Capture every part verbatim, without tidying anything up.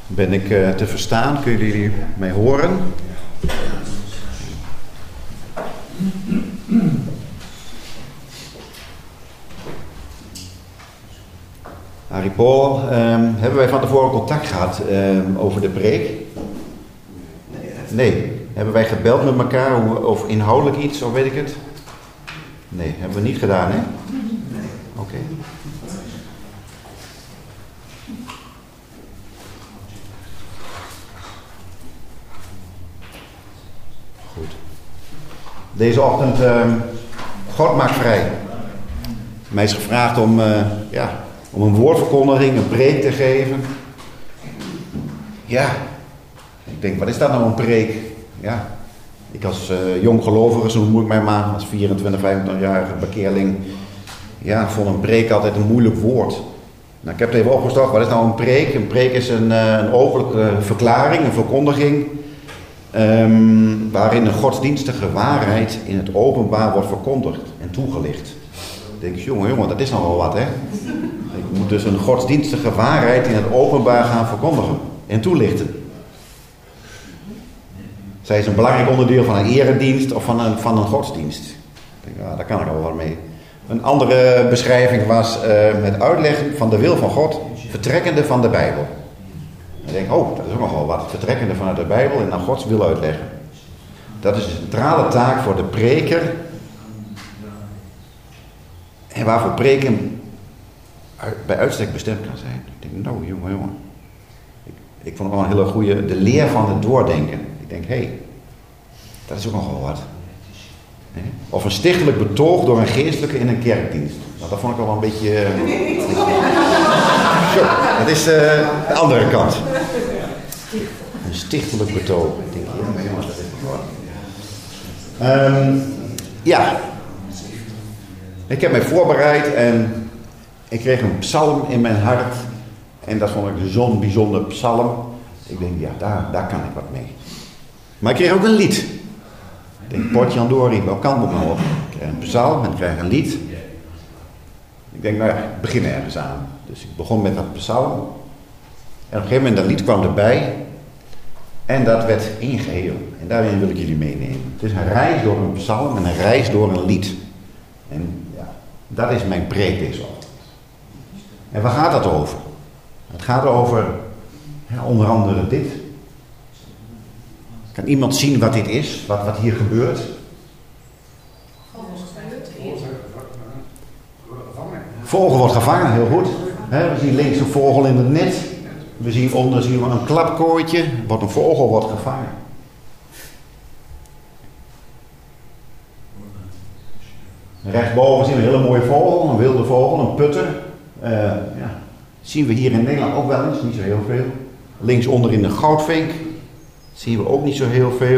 Ben ik uh, te verstaan? Kunnen jullie mij horen? Harry Paul, um, hebben wij van tevoren contact gehad um, over de preek? Nee. Hebben wij gebeld met elkaar over inhoudelijk iets, of weet ik het? Nee, hebben we niet gedaan, hè? Oké. Okay. Goed. Deze ochtend, uh, God maakt vrij. Mij is gevraagd om, uh, ja, om een woordverkondiging, een preek te geven. Ja, ik denk, wat is dat nou een preek? Ja, ik als uh, jong gelovige, zo noem ik mij maar, als vierentwintig, vijfentwintig-jarige bekeerling, ja, vond een preek altijd een moeilijk woord. Nou, ik heb het even opgezocht, wat is nou een preek? Een preek is een, uh, een openlijke verklaring, een verkondiging, um, waarin een godsdienstige waarheid in het openbaar wordt verkondigd en toegelicht. Dan denk ik, jongen, jongen, dat is nogal wat, hè? Ik moet dus een godsdienstige waarheid in het openbaar gaan verkondigen en toelichten. Zij is een belangrijk onderdeel van een eredienst of van een, van een godsdienst. Ik denk, ja, daar kan ik al wat mee. Een andere beschrijving was uh, het uitleggen van de wil van God, vertrekkende van de Bijbel. Ik denk, oh, dat is ook nogal wat. Vertrekkende vanuit de Bijbel en dan Gods wil uitleggen. Dat is een centrale taak voor de preker. En waarvoor preken bij uitstek bestemd kan zijn. Ik denk, nou jongen, jongen. Ik, ik vond het wel een hele goede, de leer van het doordenken. Ik denk, hé, hey, dat is ook nogal wat. He? Of een stichtelijk betoog door een geestelijke in een kerkdienst. Nou, dat vond ik wel een beetje... Uh, Zo, dat is uh, de andere kant. Een stichtelijk betoog. Ik denk, ja, jongens, dat is nog wat. Um, ja. Ik heb mij voorbereid en ik kreeg een psalm in mijn hart. En dat vond ik zo'n bijzonder psalm. Ik denk, ja, daar, daar kan ik wat mee. Maar ik kreeg ook een lied. Ik denk, Potjandori, welke kant moet ik nou op? Ik kreeg een psalm en ik kreeg een lied. Ik denk, nou ja, ik begin ergens aan. Dus ik begon met dat psalm. En op een gegeven moment, dat lied kwam erbij. En dat werd één geheel. En daarin wil ik jullie meenemen. Het is een reis door een psalm en een reis door een lied. En ja, dat is mijn preek deze ochtend. En waar gaat dat over? Het gaat over, ja, onder andere dit. Kan iemand zien wat dit is? Wat, wat hier gebeurt? Vogel wordt gevangen, heel goed. He, we zien links een vogel in het net. We zien onder zien we een klapkooitje. Wat een vogel wordt gevangen. Rechtsboven zien we een hele mooie vogel, een wilde vogel, een putter. Uh, ja. Zien we hier in Nederland ook wel eens, niet zo heel veel. Links onderin de goudvink. Zien we ook niet zo heel veel.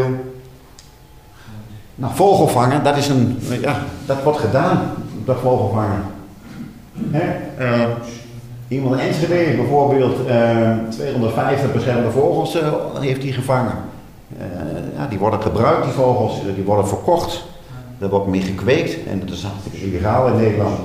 Nou, vogelvangen, dat is een, ja, dat wordt gedaan, dat vogelvangen. Hè? Uh, iemand in Enschede bijvoorbeeld uh, tweehonderdvijftig beschermde vogels uh, heeft hij gevangen. Uh, ja, die worden gebruikt, die vogels, die worden verkocht. Daar wordt mee gekweekt en dat is hartstikke illegaal in Nederland.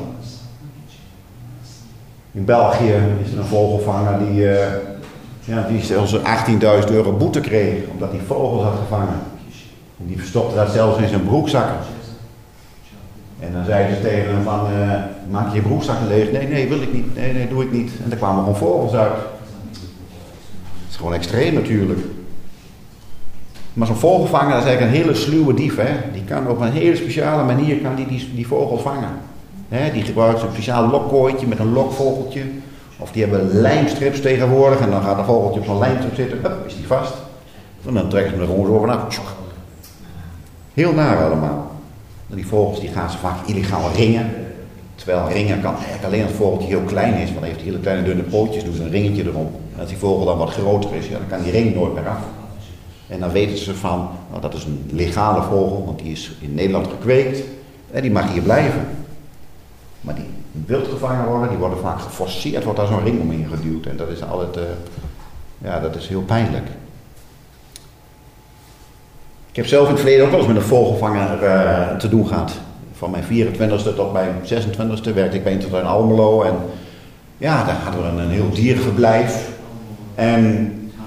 In België is er een vogelvanger die, uh, ja, die zelfs achttienduizend euro boete kreeg omdat hij vogels had gevangen. En die verstopte dat zelfs in zijn broekzakken. En dan zeiden ze tegen hem van, uh, maak je je broekzakken leeg? Nee, nee, wil ik niet. Nee, nee, doe ik niet. En daar kwamen gewoon vogels uit. Dat is gewoon extreem natuurlijk. Maar zo'n vogelvanger, dat is eigenlijk een hele sluwe dief. Hè? Die kan op een hele speciale manier kan die, die, die vogels vangen. Hè? Die gebruikt een speciaal lokkooitje met een lokvogeltje. Of die hebben lijmstrips tegenwoordig. En dan gaat een vogeltje op zo'n lijmstrip zitten. Hup, is die vast. En dan trekken ze hem er gewoon zo vanaf. Heel naar allemaal. En die vogels die gaan ze vaak illegaal ringen. Terwijl ringen kan eigenlijk alleen als het vogeltje heel klein is. Want dan heeft hij hele kleine dunne pootjes. Doen ze een ringetje erom. En als die vogel dan wat groter is, ja, dan kan die ring nooit meer af. En dan weten ze van, nou, dat is een legale vogel, want die is in Nederland gekweekt. En die mag hier blijven. Maar die wild gevangen worden, die worden vaak geforceerd, wordt daar zo'n ring omheen geduwd. En dat is altijd, uh, ja, dat is heel pijnlijk. Ik heb zelf in het verleden ook wel eens met een vogelvanger uh, te doen gehad. Van mijn vierentwintigste tot mijn zesentwintigste werkte ik bij tot in Almelo. En ja, daar hadden we een, een heel dierverblijf. En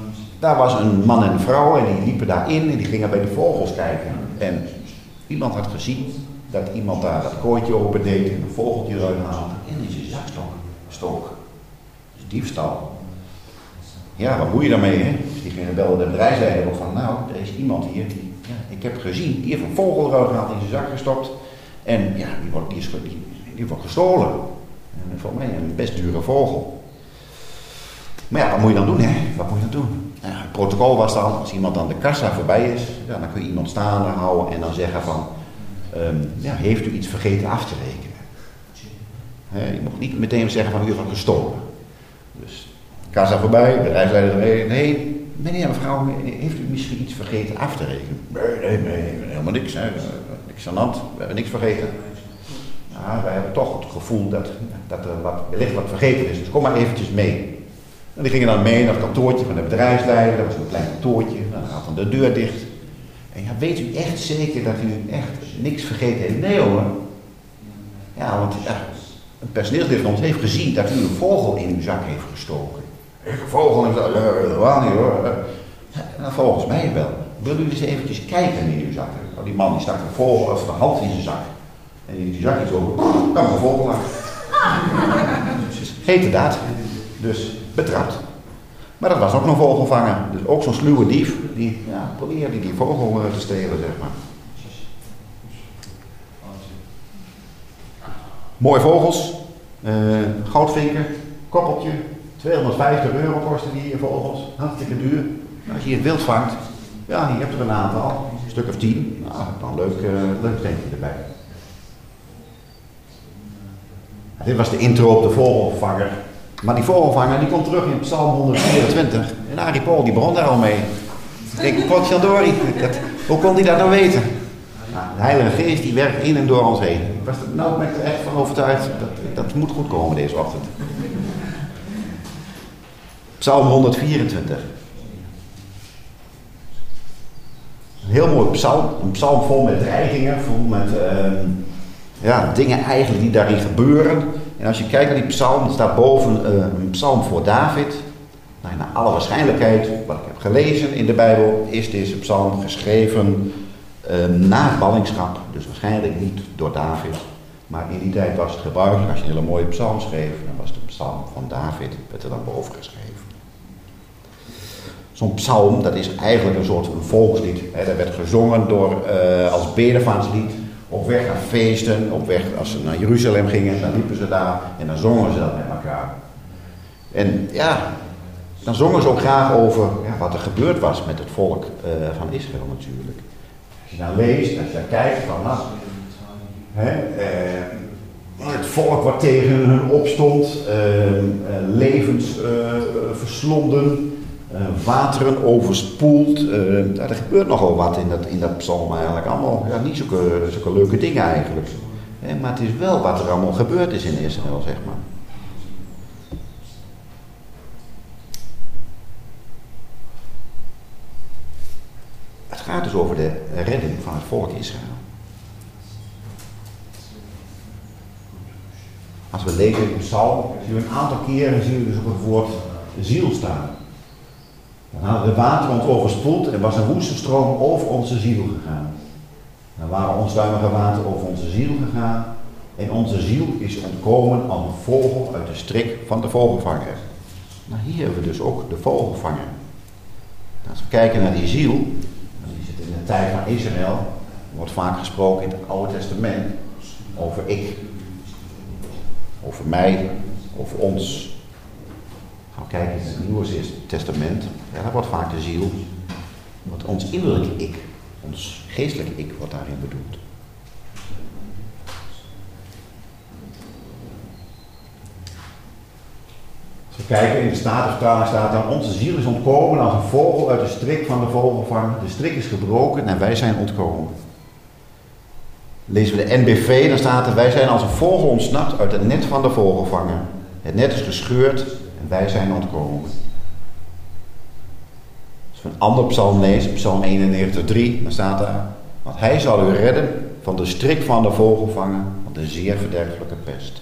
daar was een man en een vrouw en die liepen daarin en die gingen bij de vogels kijken. En iemand had gezien dat iemand daar dat kooitje opendeed en een vogeltje eruit haalde en in zijn zak stok. stok. Dus diefstal. Ja, wat moet je daarmee, hè? Dus die gingen bellen de bedrijfsleider op van, nou, er is iemand hier, die, ja, ik heb gezien, die heeft een vogel eruit gehaald, in zijn zak gestopt. En ja, die wordt, die is, die, die wordt gestolen. En voor mij een best dure vogel. Maar ja, wat moet je dan doen, hè? Wat moet je dan doen? Ja, het protocol was dan, als iemand aan de kassa voorbij is, ja, dan kun je iemand staande houden en dan zeggen van, um, ja, heeft u iets vergeten af te rekenen? He, je mocht niet meteen zeggen van, u heeft wat gestolen. Dus, kassa voorbij, bedrijfsleider ermee, nee, meneer, mevrouw, heeft u misschien iets vergeten af te rekenen? Nee, nee, nee, helemaal niks, hè. Niks aan de hand, we hebben niks vergeten. Ja, wij hebben toch het gevoel dat, dat er wat, wellicht wat vergeten is, dus kom maar eventjes mee. En die gingen dan mee naar het kantoortje van de bedrijfsleider, dat was een klein kantoortje, dan gaat dan de deur dicht. En ja, weet u echt zeker dat u echt niks vergeten heeft? Nee hoor. Ja, want ja, een personeelslid van ons heeft gezien dat u een vogel in uw zak heeft gestoken. Ik een vogel in uw zak? Ja, helemaal niet hoor. Ja, nou, volgens mij wel. Wil u eens eventjes kijken in uw zak? Die man die stak een vogel of de hand in zijn zak. En in die zak iets over, dan kwam een vogel af. Heette dat. Dus betrapt. Maar dat was ook een vogelvanger. Dus ook zo'n sluwe dief. Die ja, probeerde die vogel te stelen, zeg maar. Mooie vogels. Uh, goudvinker. Koppeltje. tweehonderdvijftig euro kosten die vogels. Hartstikke duur. Nou, als je het wild vangt. Ja, hier hebt er een aantal. Een stuk of tien. Nou, dan leuk, uh, leuk steentje erbij. Dit was de intro op de vogelvanger. Maar die vogelvanger die komt terug in Psalm honderdvierentwintig. En Arie Paul die begon daar al mee. Ik denk, potjandori, hoe kon hij dat nou weten? Nou, de Heilige Geest die werkt in en door ons heen. Ik was er nou met echt van overtuigd, dat, dat moet goed komen deze ochtend. Psalm honderdvierentwintig. Een heel mooi psalm. Een psalm vol met dreigingen, vol met uh, ja, dingen eigenlijk die daarin gebeuren. En als je kijkt naar die psalm, er staat boven uh, een psalm voor David. Nou, naar alle waarschijnlijkheid, wat ik heb gelezen in de Bijbel, is deze psalm geschreven uh, na het ballingschap. Dus waarschijnlijk niet door David. Maar in die tijd was het gebruikelijk, als je een hele mooie psalm schreef, dan was de psalm van David, werd er dan boven geschreven. Zo'n psalm, dat is eigenlijk een soort een volkslied. Hè. Dat werd gezongen door, uh, als bedevaartslied. Op weg naar feesten, op weg als ze naar Jeruzalem gingen, dan liepen ze daar en dan zongen ze dat met elkaar. En ja, dan zongen ze ook graag over ja, wat er gebeurd was met het volk uh, van Israël natuurlijk. Als je dan leest, als je dan kijkt van nou, hè, uh, het volk wat tegen hun opstond, uh, uh, levens uh, verslonden, Uh, wateren overspoeld. Uh, er gebeurt nogal wat in dat, in dat psalm eigenlijk. Allemaal ja, niet zulke, zulke leuke dingen eigenlijk. He, maar het is wel wat er allemaal gebeurd is in Israël, zeg maar. Het gaat dus over de redding van het volk Israël. Als we lezen in de psalm, zien we een aantal keren zien we dus ook het woord ziel staan. Dan hadden de wateren ons overspoeld en was een woeste stroom over onze ziel gegaan. Dan waren onstuimige wateren over onze ziel gegaan. En onze ziel is ontkomen als een vogel uit de strik van de vogelvanger. Nou, hier hebben we dus ook de vogelvanger. Als we kijken naar die ziel, die zit in de tijd van Israël, er wordt vaak gesproken in het Oude Testament over ik, over mij, over ons. Gaan we kijken in het Nieuwe Testament, ja, daar wordt vaak de ziel, wordt ons innerlijke ik, ons geestelijke ik wordt daarin bedoeld. Als we kijken in de Statenvertaling staat dan, onze ziel is ontkomen als een vogel uit de strik van de vogelvanger. De strik is gebroken en wij zijn ontkomen. Lezen we de N B V, dan staat er, wij zijn als een vogel ontsnapt uit het net van de vogelvanger. Het net is gescheurd en wij zijn ontkomen. Als we een ander psalm lezen, psalm eenennegentig drie, dan staat daar, want hij zal u redden van de strik van de vogelvanger, van de zeer verderfelijke pest.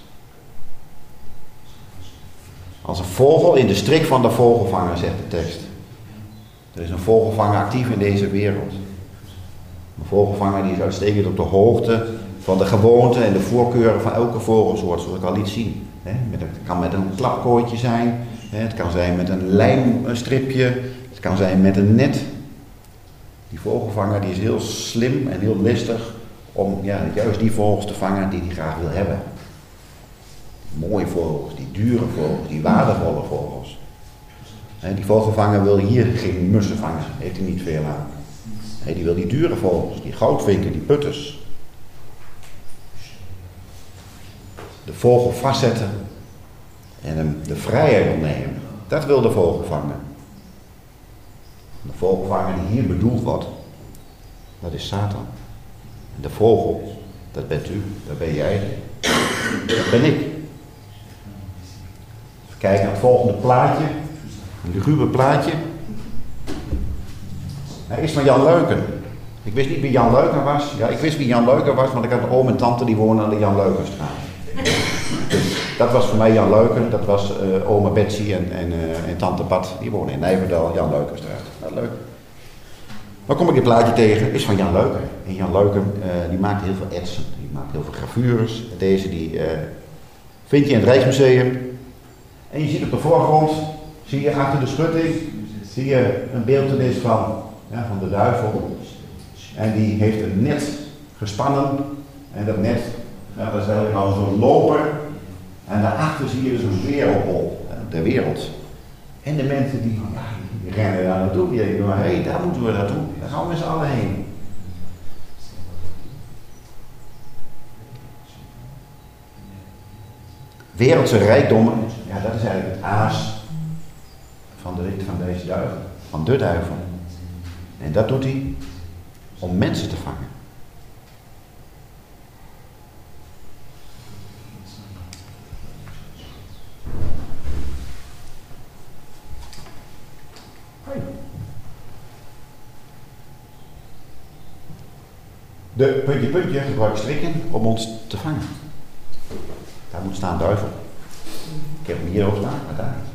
Als een vogel in de strik van de vogelvanger, zegt de tekst. Er is een vogelvanger actief in deze wereld. Een vogelvanger die is uitstekend op de hoogte van de gewoonten en de voorkeuren van elke vogelsoort, zoals ik al liet zien. Het kan met een klapkooitje zijn, het kan zijn met een lijmstripje, het kan zijn met een net. Die vogelvanger die is heel slim en heel listig om ja, juist die vogels te vangen die hij graag wil hebben. Mooie vogels, die dure vogels, die waardevolle vogels. Die vogelvanger wil hier geen mussen vangen, heeft hij niet veel aan. Die wil die dure vogels, die goudvinken, die putters. De vogel vastzetten en hem de vrijheid ontnemen. Dat wil de vogelvanger. De vogelvanger die hier bedoeld wordt, dat is Satan. En de vogel, dat bent u, dat ben jij, dat ben ik. Even kijken naar het volgende plaatje. Een luguber plaatje. Hij is van Jan Leuken. Ik wist niet wie Jan Leuken was. Ja, ik wist wie Jan Leuken was, want ik had een oom en tante die woonden aan de Jan Leukenstraat. Dus dat was voor mij Jan Leuken. Dat was uh, oma Betsy en, en, uh, en tante Pat. Die wonen in Nijverdal, Jan Leukenstraat. Nou, leuk. Maar kom ik dit plaatje tegen, is van Jan Leuken. En Jan Leuken uh, die maakt heel veel etsen. Die maakt heel veel gravures. Deze die uh, vind je in het Rijksmuseum. En je ziet op de voorgrond, zie je achter de schutting, zie je een beeltenis van, ja, van de duivel. En die heeft een net gespannen. En dat net, nou, dat is eigenlijk al zo'n loper. En daarachter zie je dus een wereldbol, de wereld. En de mensen die, ja, die rennen daar naartoe. Die denken, hé, hey, daar moeten we naartoe. Daar gaan we met z'n allen heen. Wereldse rijkdommen, ja, dat is eigenlijk het aas van, de, van deze duivel. Van de duivel. En dat doet hij om mensen te vangen. De puntje puntje gebruikt strikken om ons te vangen. Daar moet staan duivel. Ik heb hem hier ook staan, maar daar niet.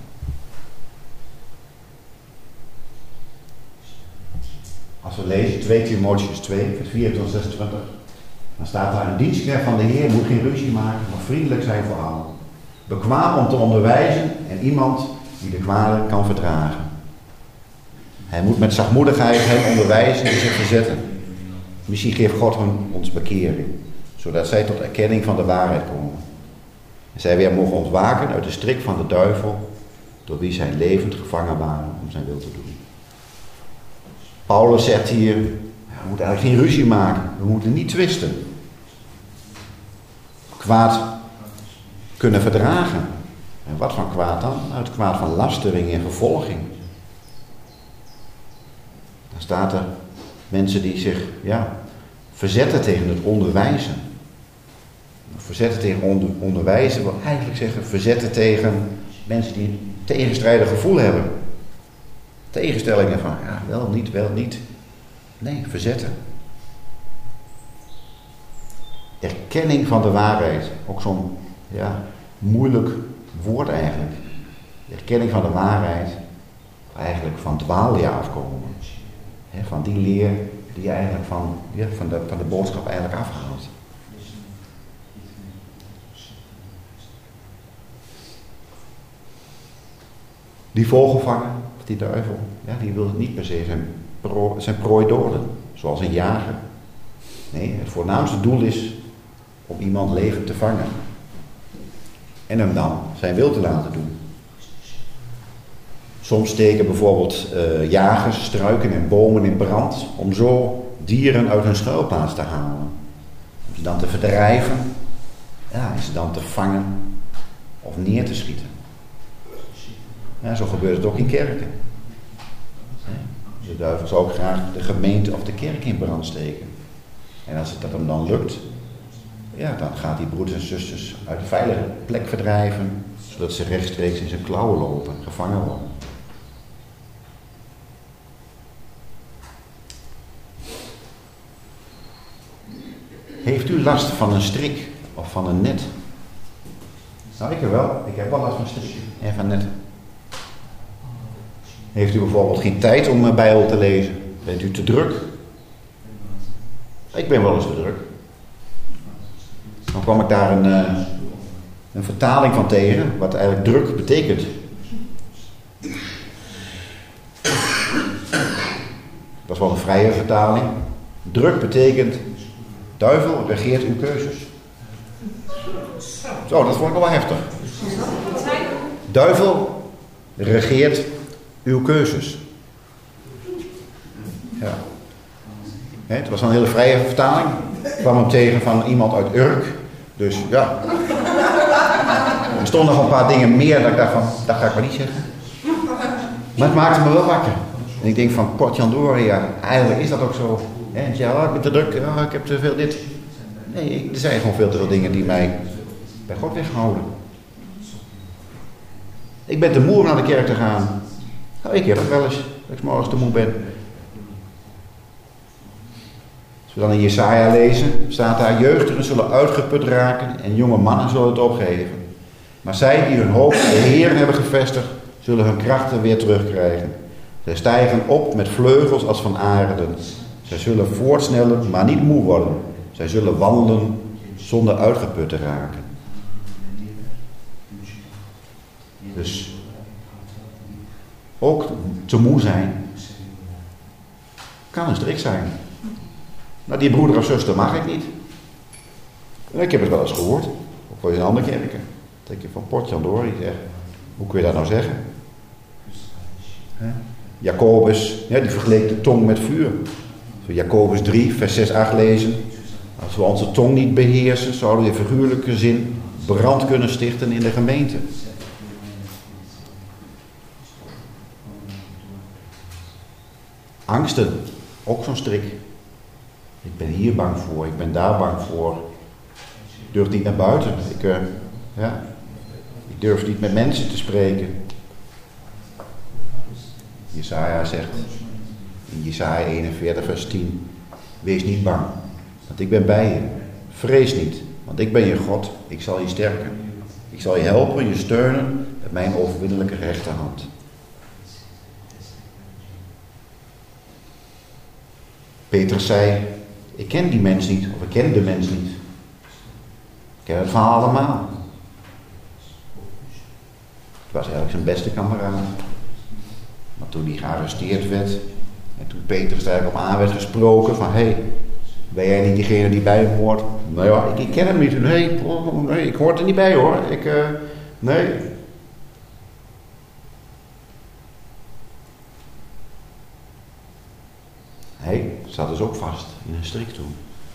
Als we lezen twee Timotheüs twee, vers vierentwintig tot zesentwintig, dan staat daar: een dienstknecht van de Heer moet geen ruzie maken, maar vriendelijk zijn voor allen. Bekwaam om te onderwijzen en iemand die de kwade kan verdragen. Hij moet met zachtmoedigheid hen onderwijzen en zich verzetten. Misschien geeft God hen ons bekering, zodat zij tot erkenning van de waarheid komen. En zij weer mogen ontwaken uit de strik van de duivel, door wie zij levend gevangen waren om zijn wil te doen. Paulus zegt hier, we moeten eigenlijk geen ruzie maken, we moeten niet twisten. Kwaad kunnen verdragen. En wat van kwaad dan? Nou, het kwaad van lastering en vervolging. Dan staat er mensen die zich ja, verzetten tegen het onderwijzen. Verzetten tegen onder, onderwijzen wil eigenlijk zeggen verzetten tegen mensen die een tegenstrijdig gevoel hebben. Tegenstellingen van ja, wel niet, wel niet. Nee, verzetten. Erkenning van de waarheid. Ook zo'n ja, moeilijk woord eigenlijk. Erkenning van de waarheid. Eigenlijk van dwaalleer afkomen. He, van die leer die je eigenlijk van, ja, van, de, van de boodschap eigenlijk afhaalt. Die vogelvanger, die duivel, ja, die wil het niet per se zijn, pro, zijn prooi doden, zoals een jager. Nee, het voornaamste doel is om iemand levend te vangen. En hem dan zijn wil te laten doen. Soms steken bijvoorbeeld uh, jagers struiken en bomen in brand om zo dieren uit hun schuilplaats te halen. Om ze dan te verdrijven, ja, en ze dan te vangen of neer te schieten. Ja, zo gebeurt het ook in kerken. De duivel zou ook graag de gemeente of de kerk in brand steken. En als het dat hem dan lukt, ja, dan gaat hij broeders en zusters uit een veilige plek verdrijven, zodat ze rechtstreeks in zijn klauwen lopen, gevangen worden. Heeft u last van een strik of van een net? Nou, ik heb wel. Ik heb wel last van strikken en van netten. Heeft u bijvoorbeeld geen tijd om een Bijbel te lezen? Bent u te druk? Ik ben wel eens te druk. Dan kwam ik daar een, uh, een vertaling van tegen, wat eigenlijk druk betekent. Dat is wel een vrije vertaling. Druk betekent, duivel regeert uw keuzes. Zo, dat vond ik wel heftig. Duivel regeert uw keuzes. Ja. He, het was een hele vrije vertaling. Ik kwam hem tegen van iemand uit Urk. Dus ja. Er stonden nog een paar dingen meer dat ik dacht van, dat ga ik maar niet zeggen. Maar het maakte me wel wakker. En ik denk van, potjandori, ja, eigenlijk is dat ook zo. He, ja, ik ben te druk, ja, ik heb te veel dit. Nee, er zijn gewoon veel te veel dingen die mij bij God weghouden. Ik ben te moe om naar de kerk te gaan. Nou, ik heb dat wel eens, dat ik 's morgens te moe ben. Als we dan in Jesaja lezen, staat daar: jeugdigen zullen uitgeput raken en jonge mannen zullen het opgeven. Maar zij die hun hoop op de Heer hebben gevestigd, zullen hun krachten weer terugkrijgen. Zij stijgen op met vleugels als van arenden. Zij zullen voortsnellen, maar niet moe worden. Zij zullen wandelen zonder uitgeput te raken. Dus ook te moe zijn kan een strik zijn. Nou, die broeder of zuster mag ik niet. Ik heb het wel eens gehoord, ook wel in andere kerken. Dan denk je van potjandori, zeg. Hoe kun je dat nou zeggen? He? Jacobus, ja, die vergeleek de tong met vuur. Zo Jacobus drie, vers zes, acht lezen. Als we onze tong niet beheersen, zouden we in figuurlijke zin brand kunnen stichten in de gemeente. Angsten, ook zo'n strik. Ik ben hier bang voor, ik ben daar bang voor. Ik durf niet naar buiten. Ik, uh, ja, ik durf niet met mensen te spreken. Jesaja zegt in Jesaja eenenveertig vers tien: wees niet bang, want ik ben bij je. Vrees niet, want ik ben je God. Ik zal je sterken. Ik zal je helpen, je steunen met mijn overwinnelijke rechterhand. Petrus zei: ik ken die mens niet, of ik ken de mens niet. Ik ken het verhaal allemaal. Het was eigenlijk zijn beste kameraad. Maar toen hij gearresteerd werd, en toen Petrus er eigenlijk op aan werd gesproken van: hé, hey, ben jij niet diegene die bij hem hoort? Nou ja, ik, ik ken hem niet. Nee, oh, nee, ik hoor er niet bij hoor. Ik, uh, nee. Hij zat dus ook vast in een strik toen.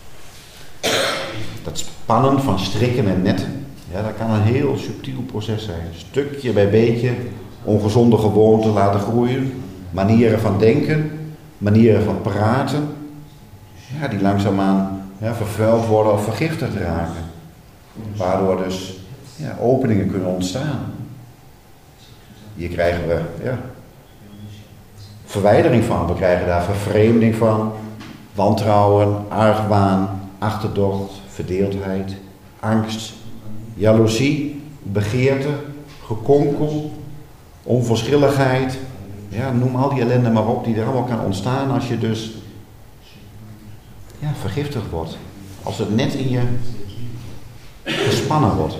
Dat spannen van strikken en netten, ja, dat kan een heel subtiel proces zijn. Stukje bij beetje ongezonde gewoonten laten groeien, manieren van denken, manieren van praten, ja, die langzaamaan ja, vervuild worden of vergiftigd raken. Waardoor dus ja, openingen kunnen ontstaan. Hier krijgen we ja, verwijdering van, we krijgen daar vervreemding van, wantrouwen, argwaan, achterdocht, verdeeldheid, angst, jaloezie, begeerte, gekonkel, onverschilligheid. Ja, noem al die ellende maar op die er allemaal kan ontstaan als je dus ja, vergiftigd wordt. Als het net in je gespannen wordt.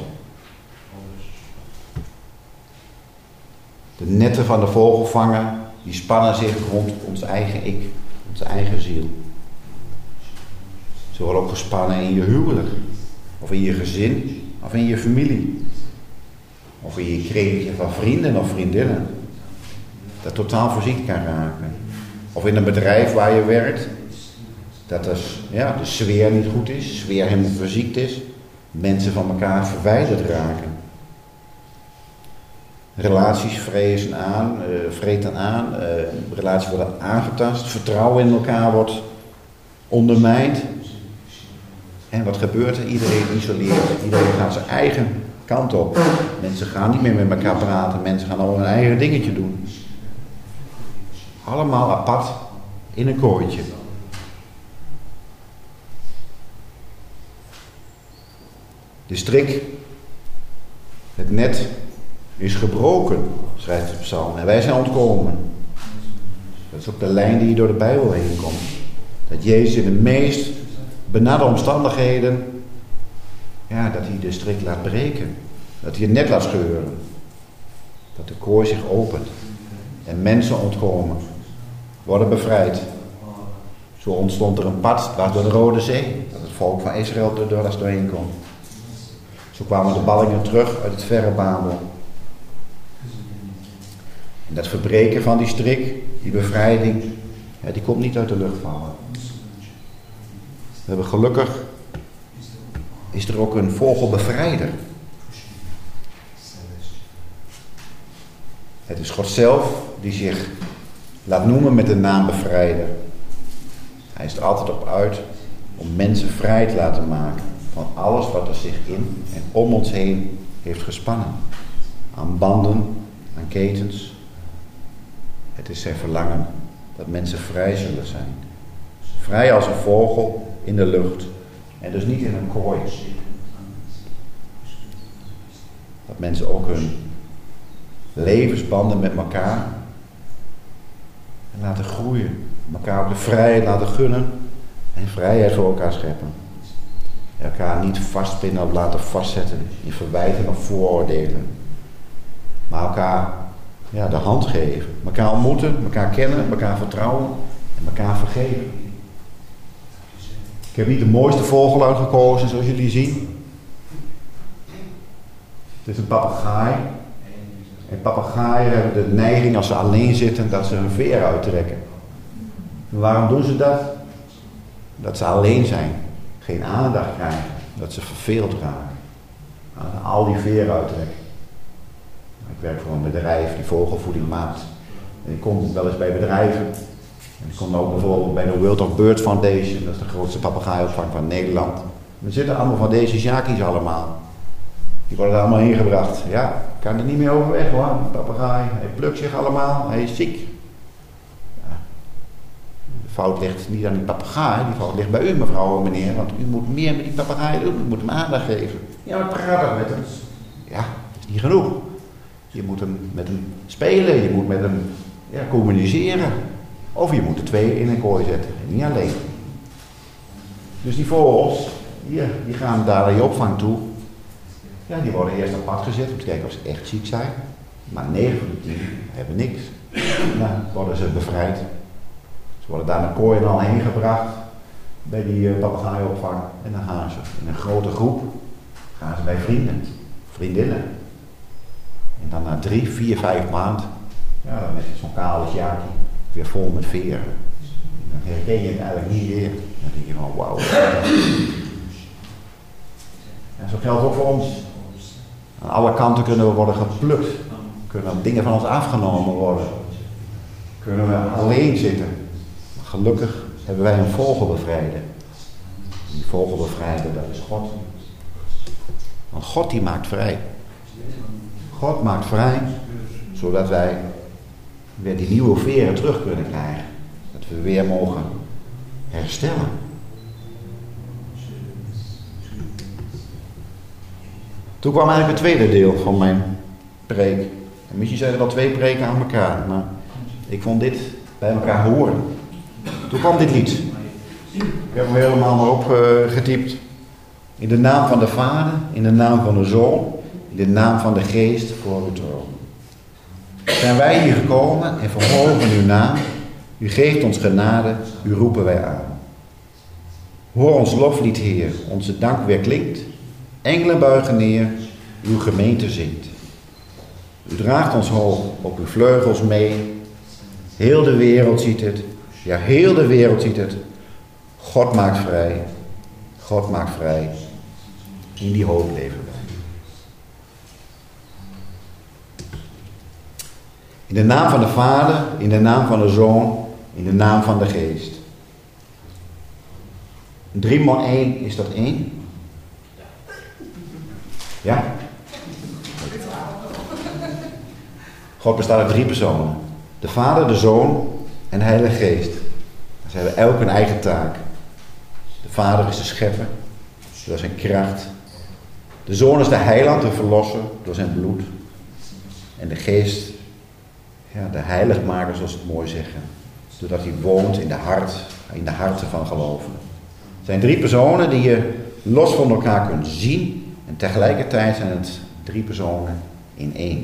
De netten van de vogelvanger, die spannen zich rond ons eigen ik, onze eigen ziel. Ze worden ook gespannen in je huwelijk, of in je gezin, of in je familie. Of in je kringetje van vrienden of vriendinnen. Dat totaal verziekt kan raken. Of in een bedrijf waar je werkt. Dat dus, ja, de sfeer niet goed is. De sfeer helemaal verziekt is. Mensen van elkaar verwijderd raken. Relaties vrezen aan, uh, vreten aan. Uh, relaties worden aangetast. Vertrouwen in elkaar wordt ondermijnd. En wat gebeurt er? Iedereen isoleert. Iedereen gaat zijn eigen kant op. Mensen gaan niet meer met elkaar praten. Mensen gaan allemaal hun eigen dingetje doen. Allemaal apart in een kooitje. De strik, het net is gebroken, schrijft de psalm. En wij zijn ontkomen. Dat is ook de lijn die door de Bijbel heen komt. Dat Jezus in de meest benarde omstandigheden, ja, dat hij de strik laat breken. Dat hij het net laat scheuren. Dat de kooi zich opent. En mensen ontkomen. Worden bevrijd. Zo ontstond er een pad dwars door de Rode Zee. Dat het volk van Israël er door dat doorheen kon. Zo kwamen de ballingen terug uit het verre Babel. En dat verbreken van die strik, die bevrijding, ja, die komt niet uit de lucht vallen. We hebben gelukkig, is er ook een vogelbevrijder. Het is God zelf die zich laat noemen met de naam bevrijder. Hij is er altijd op uit om mensen vrij te laten maken van alles wat er zich in en om ons heen heeft gespannen. Aan banden, aan ketens. Het is zijn verlangen dat mensen vrij zullen zijn. Vrij als een vogel in de lucht. En dus niet in een kooi. Dat mensen ook hun levensbanden met elkaar laten groeien. Elkaar ook de vrijheid laten gunnen. En vrijheid voor elkaar scheppen. Elkaar niet vastpinnen of laten vastzetten in verwijten of vooroordelen. Maar elkaar ja, de hand geven. Elkaar ontmoeten, elkaar kennen, elkaar vertrouwen en elkaar vergeven. Ik heb niet de mooiste vogel uitgekozen zoals jullie zien. Het is een papegaai. En papegaaien hebben de neiging als ze alleen zitten dat ze hun veer uittrekken. En waarom doen ze dat? Dat ze alleen zijn. Geen aandacht krijgen. Dat ze verveeld raken. En al die veren uittrekken. Ik werk voor een bedrijf die vogelvoeding maakt. En ik kom wel eens bij bedrijven. En ik kom ook bijvoorbeeld bij de World of Birds Foundation. Dat is de grootste papegaaiopvang van Nederland. Er zitten allemaal van deze sjakies allemaal. Die worden er allemaal heen gebracht. Ja, ik kan er niet meer overweg hoor. Die papegaai, hij plukt zich allemaal. Hij is ziek. Ja. De fout ligt niet aan die papegaai. Die fout ligt bij u mevrouw en meneer. Want u moet meer met die papegaai doen. U moet hem aandacht geven. Ja, maar praat dan met hem. Ja, dat is niet genoeg. Je moet hem met hem spelen. Je moet met hem ja, communiceren. Of je moet er twee in een kooi zetten. En niet alleen. Dus die vogels, hier, die gaan daar naar je opvang toe. Ja, die worden eerst apart gezet om te kijken of ze echt ziek zijn. Maar negen van de tien hebben niks. Nou, worden ze bevrijd. Ze worden daar naar kooien al heen gebracht. Bij die uh, papegaaiopvang. En dan gaan ze in een grote groep. Gaan ze bij vrienden. Vriendinnen. En dan na drie, vier, vijf maanden. Ja, dan is het zo'n kale sjaakje. Weer vol met veren. Dan herken je het eigenlijk niet weer. Dan denk je van wauw. En zo geldt ook voor ons. Aan alle kanten kunnen we worden geplukt. Kunnen dingen van ons afgenomen worden. Kunnen we alleen zitten. Maar gelukkig hebben wij een vogelbevrijder. Die vogelbevrijder, dat is God. Want God die maakt vrij. God maakt vrij. Zodat wij weer die nieuwe veren terug kunnen krijgen. Dat we weer mogen herstellen. Toen kwam eigenlijk het tweede deel van mijn preek. En misschien zijn er wel twee preken aan elkaar, maar ik vond dit bij elkaar horen. Toen kwam dit lied. Ik heb hem helemaal maar opgetypt. In de naam van de Vader, in de naam van de Zoon, in de naam van de Geest voor uw troon. Zijn wij hier gekomen en verhogen uw naam. U geeft ons genade, u roepen wij aan. Hoor ons loflied, Heer, onze dank weer klinkt. Engelen buigen neer, uw gemeente zingt. U draagt ons hoog op uw vleugels mee. Heel de wereld ziet het, ja heel de wereld ziet het. God maakt vrij, God maakt vrij. In die hoop leven wij. In de naam van de Vader, in de naam van de Zoon, in de naam van de Geest. Drie maal één, is dat één? Ja? God bestaat uit drie personen. De Vader, de Zoon en de Heilige Geest. Ze hebben elk een eigen taak. De Vader is de schepper, door zijn kracht. De Zoon is de heiland, de verlosser, door zijn bloed. En de Geest, ja, de heiligmaker, zoals ze het mooi zeggen. doordat hij woont in de, hart, in de harten van gelovigen. Het zijn drie personen die je los van elkaar kunt zien en tegelijkertijd zijn het drie personen in één.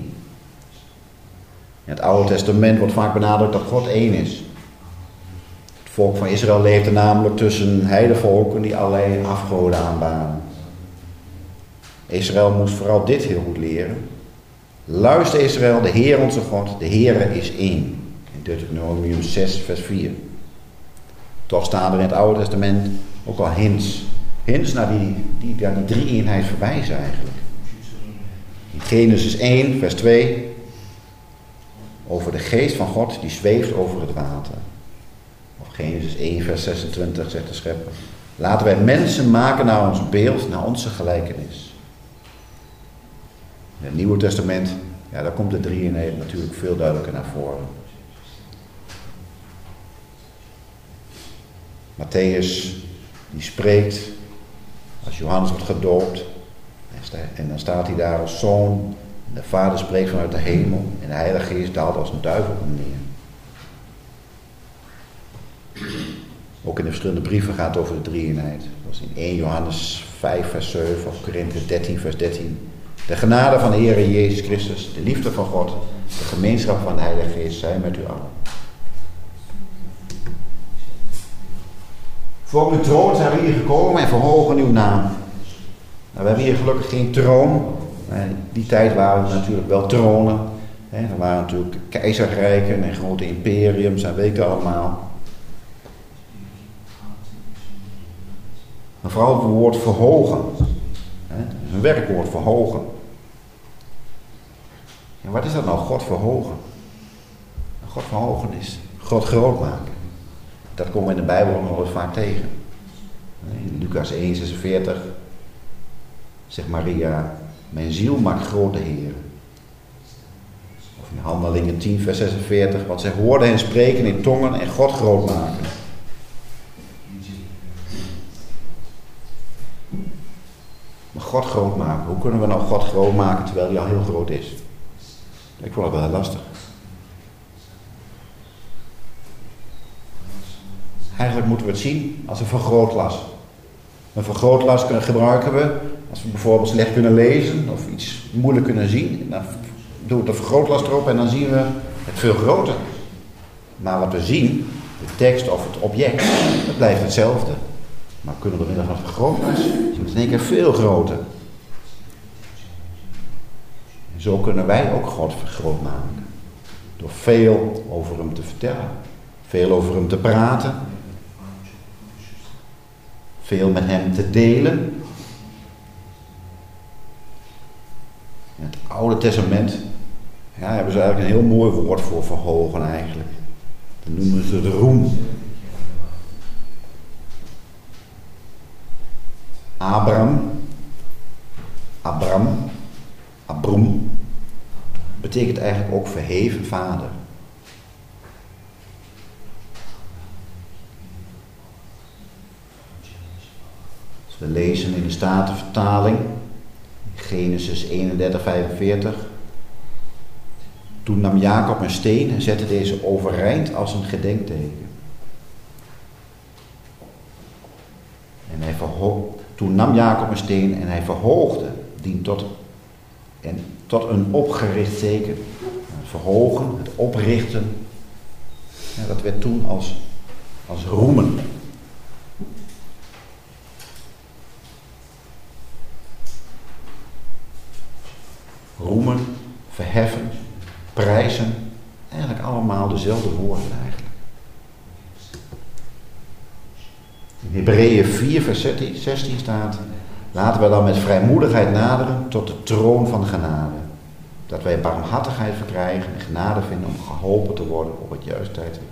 In het Oude Testament wordt vaak benadrukt dat God één is. Het volk van Israël leefde namelijk tussen heidevolken die allerlei afgoden aanbaden. Israël moest vooral dit heel goed leren. Luister Israël, de Heer onze God, de Heere is één. In Deuteronomium zes vers vier. Toch staan er in het Oude Testament ook al hints. Hints naar die, die, die, die drie-eenheid verwijzen eigenlijk. In Genesis één vers twee. Over de geest van God die zweeft over het water. Of Genesis één vers zesentwintig zegt de schepper. Laten wij mensen maken naar ons beeld, naar onze gelijkenis. In het Nieuwe Testament, ja, daar komt de drie-eenheid natuurlijk veel duidelijker naar voren. Matthäus, die spreekt als Johannes wordt gedoopt. En dan staat hij daar als zoon. De Vader spreekt vanuit de hemel. En de Heilige Geest daalt als een duivel op hem neer. Ook in de verschillende brieven gaat het over de drie-eenheid. Zoals in eerste Johannes vijf vers zeven of Korinthe dertien vers dertien. De genade van de Heer Jezus Christus, de liefde van God, de gemeenschap van de Heilige Geest zijn met u allen. Voor uw troon zijn we hier gekomen en verhogen uw naam. Nou, we hebben hier gelukkig geen troon. In die tijd waren er natuurlijk wel tronen. Er waren natuurlijk keizerrijken en grote imperiums en weet je allemaal. Maar vooral het woord verhogen. Een werkwoord verhogen. En wat is dat nou, God verhogen? God verhogen is God groot maken. Dat komen we in de Bijbel ook nog wel vaak tegen. In Lucas één zesenveertig zegt Maria, mijn ziel maakt groot de Heer. Of in Handelingen tien vers zesenveertig, want zij hoorden hen spreken in tongen en God groot maken. Maar God groot maken, hoe kunnen we nou God groot maken terwijl hij al heel groot is? Ik vond het wel heel lastig. Eigenlijk moeten we het zien als een vergrootglas. Een vergrootglas kunnen gebruiken we als we bijvoorbeeld slecht kunnen lezen of iets moeilijk kunnen zien. Dan doen we de vergrootglas erop en dan zien we het veel groter. Maar wat we zien, de tekst of het object, dat blijft hetzelfde. Maar we kunnen door middel van het vergrootglas zien we het in één keer veel groter. En zo kunnen wij ook God groot maken. Door veel over hem te vertellen. Veel over hem te praten. Veel met hem te delen. In het Oude Testament ja, hebben ze eigenlijk een heel mooi woord voor verhogen eigenlijk. Dan noemen ze de roem. Abram, Abram, Abrum, betekent eigenlijk ook verheven vader. Als we lezen in de Statenvertaling, Genesis eenendertig vijfenveertig. Toen nam Jacob een steen en zette deze overeind als een gedenkteken. En hij verhoogde, toen nam Jacob een steen en hij verhoogde die tot, en tot een opgericht teken. Het verhogen, het oprichten, ja, dat werd toen als, als roemen. Roemen, verheffen, prijzen, eigenlijk allemaal dezelfde woorden eigenlijk. In Hebreeën vier vers zestien staat, laten we dan met vrijmoedigheid naderen tot de troon van genade. Dat wij barmhartigheid verkrijgen en genade vinden om geholpen te worden op het juiste tijdstip.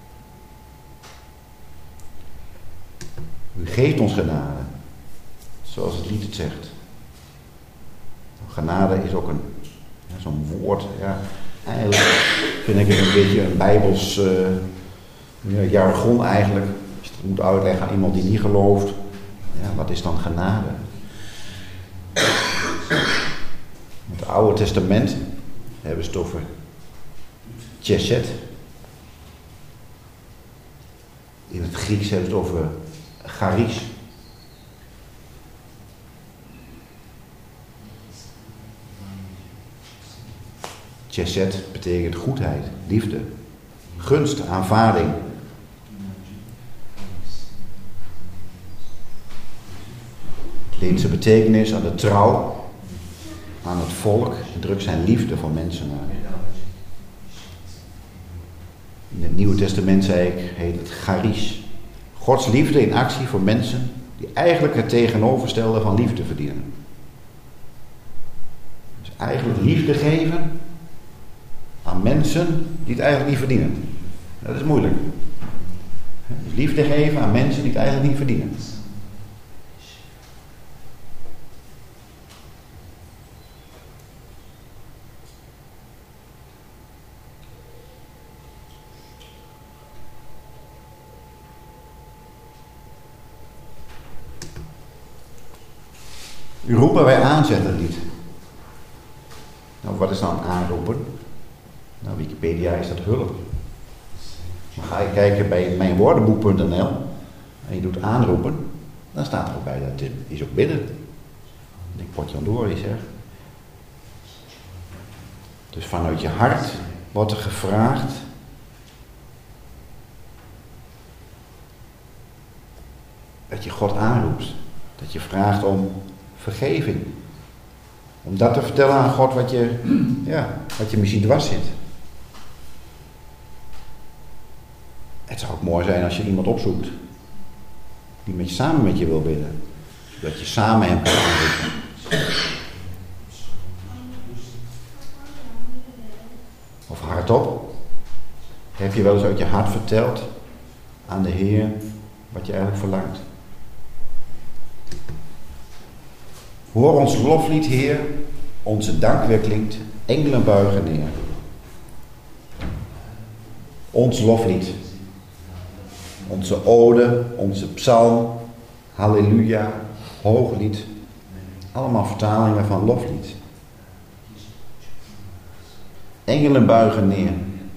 U geeft ons genade, zoals het lied het zegt. Genade is ook een, ja, zo'n woord, ja, eigenlijk vind ik het een beetje een bijbels uh, ja, jargon eigenlijk. Als je het moet uitleggen aan iemand die niet gelooft, ja, wat is dan genade? In het Oude Testament hebben ze het over chesed. Grieks hebben ze het over charis. Chesed betekent goedheid, liefde, gunst, aanvaarding. Het leent zijn betekenis aan de trouw, aan het volk en drukt zijn liefde voor mensen uit. In het Nieuwe Testament, zei ik, heet het charis. Gods liefde in actie voor mensen die eigenlijk het tegenovergestelde van liefde verdienen. Dus eigenlijk liefde geven aan mensen die het eigenlijk niet verdienen. Dat is moeilijk. Dus liefde geven aan mensen die het eigenlijk niet verdienen. U roepen wij aanzetten lied. Nou, wat is dan aanroepen? Nou, Wikipedia is dat hulp. Maar ga je kijken bij mijnwoordenboek punt n l en je doet aanroepen, dan staat er ook bij dat dit is ook bidden. Ik potjandori zeg. Dus vanuit je hart wordt er gevraagd dat je God aanroept. Dat je vraagt om vergeving. Om dat te vertellen aan God wat je, ja, wat je misschien dwars zit. Het zou ook mooi zijn als je iemand opzoekt die met je, samen met je wil bidden. Zodat je samen hem kan aanroepen. Of hardop. Heb je wel eens uit je hart verteld aan de Heer wat je eigenlijk verlangt? Hoor ons loflied, Heer, onze dank weer klinkt, engelen buigen neer. Ons loflied, onze ode, onze psalm, halleluja, hooglied, allemaal vertalingen van loflied. Engelen buigen neer.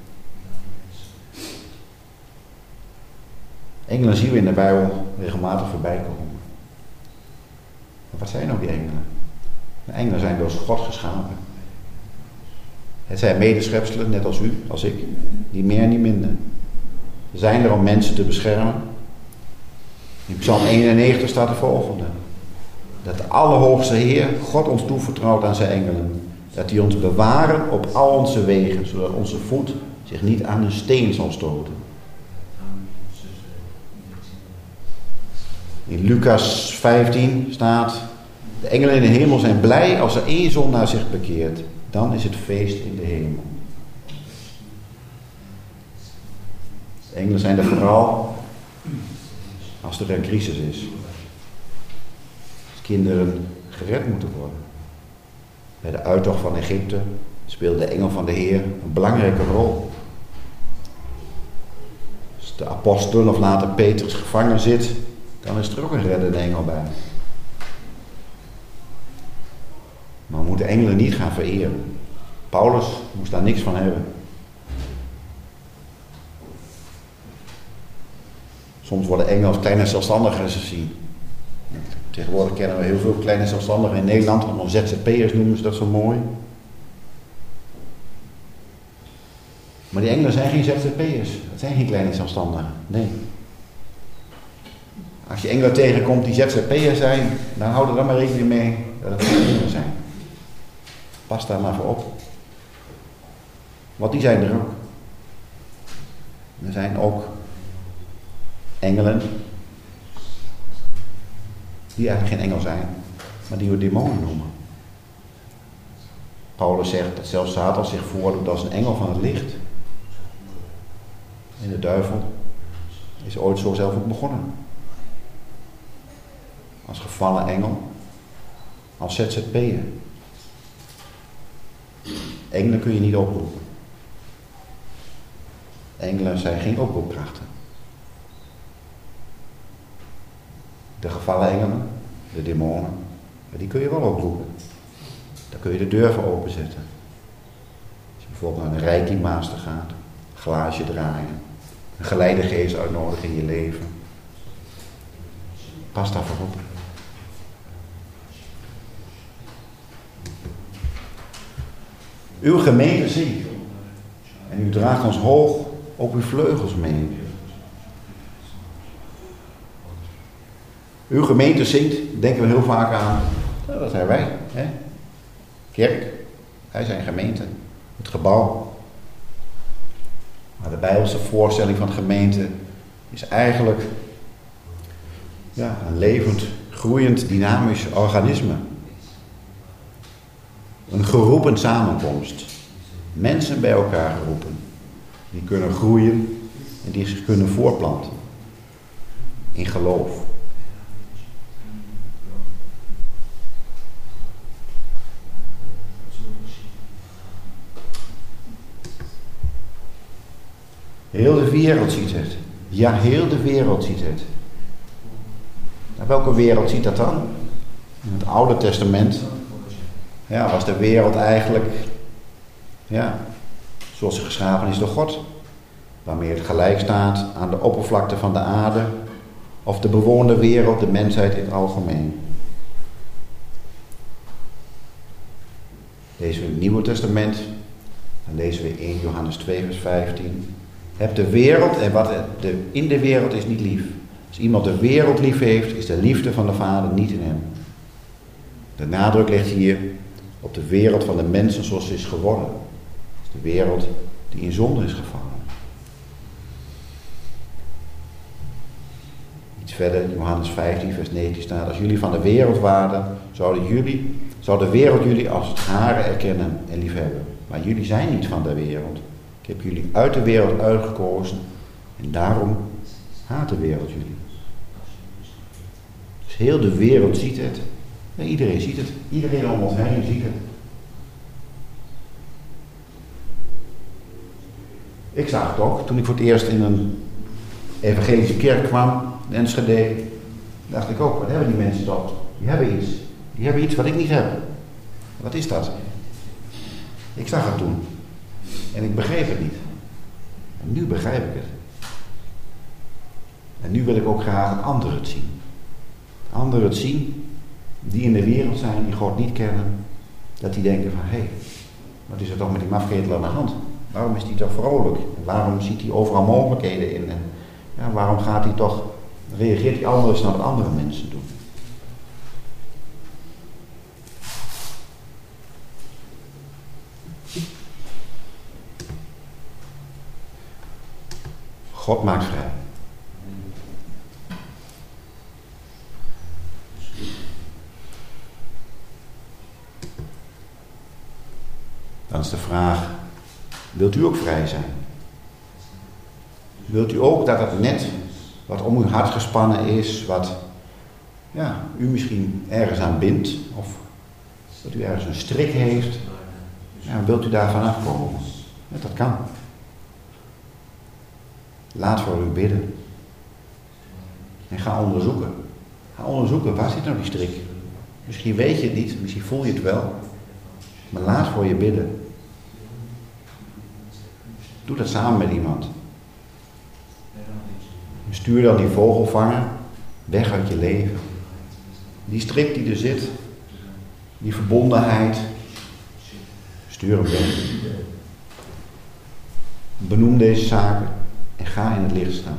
Engelen zien we in de Bijbel regelmatig voorbij komen. Maar wat zijn nou die engelen? De engelen zijn door God geschapen. Het zijn medeschepselen, net als u, als ik. Niet meer, niet minder. Ze zijn er om mensen te beschermen. In Psalm eenennegentig staat de volgende. Dat de Allerhoogste Heer God ons toevertrouwt aan zijn engelen. Dat die ons bewaren op al onze wegen, zodat onze voet zich niet aan een steen zal stoten. In Lucas vijftien staat: de engelen in de hemel zijn blij als er één zondaar zich bekeert. Dan is het feest in de hemel. De engelen zijn er vooral als er een crisis is. Als kinderen gered moeten worden. Bij de uittocht van Egypte speelt de engel van de Heer een belangrijke rol. Als de apostel of later Petrus gevangen zit, dan is er ook een reddende engel bij. Maar we moeten engelen niet gaan vereren. Paulus moest daar niks van hebben. Soms worden engelen als kleine zelfstandigen gezien. Tegenwoordig kennen we heel veel kleine zelfstandigen in Nederland. Allemaal Z Z P'ers noemen ze dat zo mooi. Maar die engelen zijn geen Z Z P'ers. Dat zijn geen kleine zelfstandigen. Nee. Als je engelen tegenkomt die Z Z P'ers zijn, dan houd er dan maar rekening mee dat het geen engelen zijn. Pas daar maar voor op. Want die zijn er ook. Er zijn ook engelen die eigenlijk geen engel zijn, maar die we demonen noemen. Paulus zegt dat zelfs Satan zich voordoet als een engel van het licht. En de duivel is ooit zo zelf ook begonnen. Als gevallen engel, als Z Z P'er. Engelen kun je niet oproepen. Engelen zijn geen oproepkrachten. De gevallen engelen, de demonen, die kun je wel oproepen. Daar kun je de deur voor openzetten. Als je bijvoorbeeld naar een reiki master gaat, een glaasje draaien, een geleidegeest uitnodigen in je leven. Pas daarvoor op. Uw gemeente zingt. En u draagt ons hoog op uw vleugels mee. Uw gemeente zingt, denken we heel vaak aan. Nou, dat zijn wij. Hè? Kerk. Wij zijn gemeente. Het gebouw. Maar de Bijbelse voorstelling van gemeente is eigenlijk ja, een levend, groeiend, dynamisch organisme. Een geroepen samenkomst. Mensen bij elkaar geroepen. Die kunnen groeien en die zich kunnen voorplanten. In geloof. Heel de wereld ziet het. Ja, heel de wereld ziet het. Nou, welke wereld ziet dat dan? In het Oude Testament ja, was de wereld eigenlijk ja, zoals ze geschapen is door God. Waarmee het gelijk staat aan de oppervlakte van de aarde of de bewoonde wereld, de mensheid in het algemeen. Lezen we in het Nieuwe Testament, dan lezen we in Eerste Johannes twee vers vijftien. Heb de wereld en wat er in de wereld is niet lief. Als iemand de wereld lief heeft, is de liefde van de Vader niet in hem. De nadruk ligt hier op de wereld van de mensen zoals ze is geworden. Dat is de wereld die in zonde is gevallen. Iets verder, Johannes vijftien vers negentien staat. Als jullie van de wereld waren, zouden jullie, zou de wereld jullie als het hare erkennen en liefhebben. Maar jullie zijn niet van de wereld. Ik heb jullie uit de wereld uitgekozen en daarom haat de wereld jullie. Dus heel de wereld ziet het. Ja, iedereen ziet het. Iedereen om ons heen ziet het. Ik zag het ook toen ik voor het eerst in een evangelische kerk kwam, in Enschede. Dacht ik ook, wat hebben die mensen toch? Die hebben iets. Die hebben iets wat ik niet heb. Wat is dat? Ik zag het toen. En ik begreep het niet. En nu begrijp ik het. En nu wil ik ook graag dat anderen het zien. Anderen het zien, die in de wereld zijn, die God niet kennen. Dat die denken van, hé, hey, wat is er toch met die mafketel aan de hand? Waarom is die toch vrolijk? En waarom ziet hij overal mogelijkheden in? En ja, waarom gaat hij toch, reageert hij anders dan wat andere mensen doen? God maakt vrij. Dan is de vraag, wilt u ook vrij zijn? Wilt u ook dat het net wat om uw hart gespannen is, wat ja, u misschien ergens aan bindt, of dat u ergens een strik heeft, ja, wilt u daar vanaf komen? Ja, dat kan. Laat voor u bidden. En ga onderzoeken. Ga onderzoeken, waar zit nou die strik? Misschien weet je het niet, misschien voel je het wel. Maar laat voor je bidden. Doe dat samen met iemand. Stuur dan die vogelvanger weg uit je leven. Die strik die er zit, die verbondenheid, stuur hem weg. Benoem deze zaken en ga in het licht staan.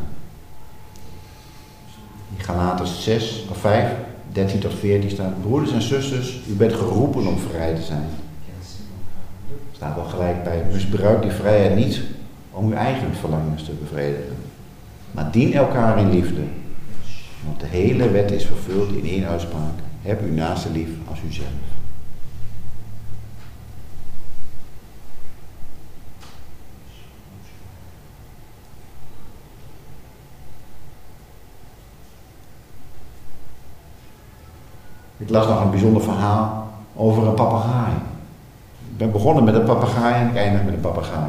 In Galaten zes of vijf, dertien tot veertien staat: broeders en zusters, u bent geroepen om vrij te zijn. Er staat wel gelijk bij: misbruik die vrijheid niet om uw eigen verlangens te bevredigen, maar dien elkaar in liefde. Want de hele wet is vervuld in één uitspraak: heb uw naaste lief als uzelf. Ik las nog een bijzonder verhaal over een papegaai. Ik ben begonnen met een papegaai en ik eindig met een papegaai.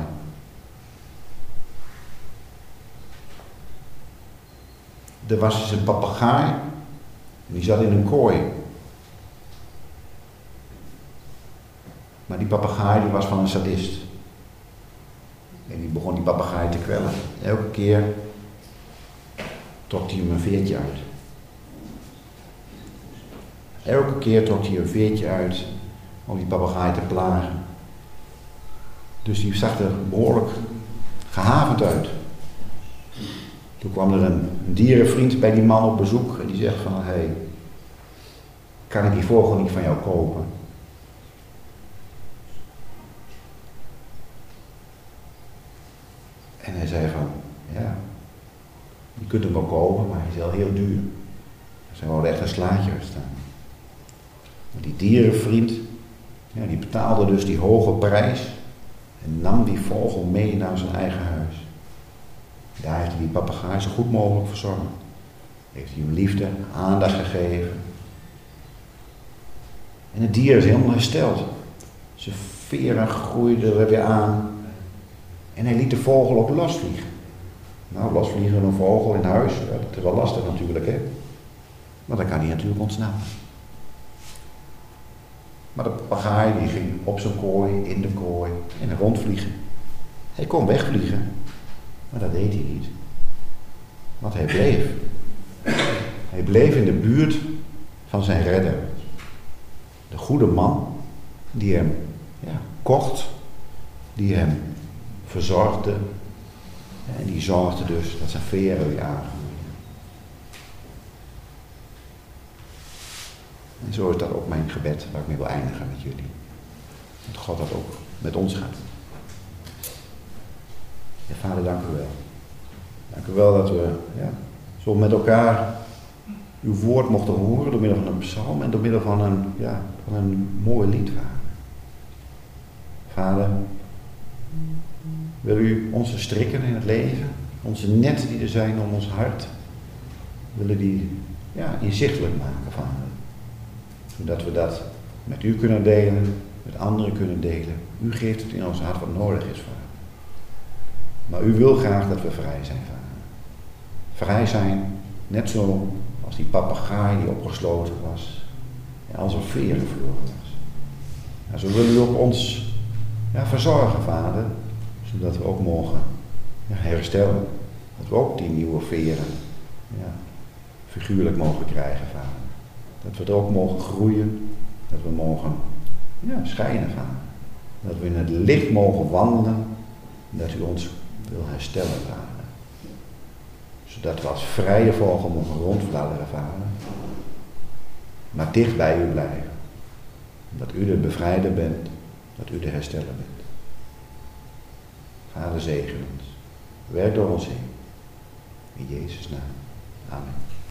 Er was dus een papegaai en die zat in een kooi. Maar die papegaai die was van een sadist. En die begon die papegaai te kwellen. Elke keer trok hij hem een veertje uit. Elke keer trok hij een veertje uit om die papegaai te plagen. Dus die zag er behoorlijk gehavend uit. Toen kwam er een, een dierenvriend bij die man op bezoek en die zegt van, hé, hey, kan ik die vogel niet van jou kopen? En hij zei van, ja, je kunt hem wel kopen, maar hij is wel heel duur. Ze wouden echt een slaatje staan. Maar die dierenvriend, ja, die betaalde dus die hoge prijs en nam die vogel mee naar zijn eigen huis. Daar heeft hij die papegaai zo goed mogelijk verzorgd. Heeft hij hem liefde, aandacht gegeven. En het dier is helemaal hersteld. Zijn veren groeiden er weer aan. En hij liet de vogel ook losvliegen. Nou, losvliegen een vogel in huis, ja, dat is wel lastig natuurlijk, hè. Maar dan kan hij natuurlijk ontsnappen. Maar de papegaai die ging op zijn kooi, in de kooi en rondvliegen. Hij kon wegvliegen, maar dat deed hij niet. Want hij bleef. Hij bleef in de buurt van zijn redder. De goede man die hem ja, kocht, die hem verzorgde en die zorgde dus dat zijn veren weer aangroeiden. En zo is dat ook mijn gebed waar ik mee wil eindigen met jullie. Dat God dat ook met ons gaat doen. Ja, Vader, dank u wel. Dank u wel dat we ja, zo met elkaar uw woord mochten horen door middel van een psalm en door middel van een, ja, van een mooi lied, Vader. Vader, wil u ons verstrikken in het leven, onze netten die er zijn om ons hart, willen die ja, inzichtelijk maken, Vader. Zodat we dat met u kunnen delen, met anderen kunnen delen. U geeft het in ons hart wat nodig is, Vader. Maar u wil graag dat we vrij zijn, Vader. Vrij zijn, net zo als die papegaai die opgesloten was en als er veren verloren was. En zo wil u ook ons ja, verzorgen, Vader, zodat we ook mogen ja, herstellen. Dat we ook die nieuwe veren ja, figuurlijk mogen krijgen, Vader. Dat we er ook mogen groeien, dat we mogen ja, schijnen, Vader. Dat we in het licht mogen wandelen, dat u ons wil herstellen, Vader. Zodat we als vrije vogel mogen rondfladderen, Vader. Maar dicht bij u blijven. Dat u de bevrijder bent, dat u de hersteller bent. Vader, zegen ons. Werk door ons heen. In Jezus' naam. Amen.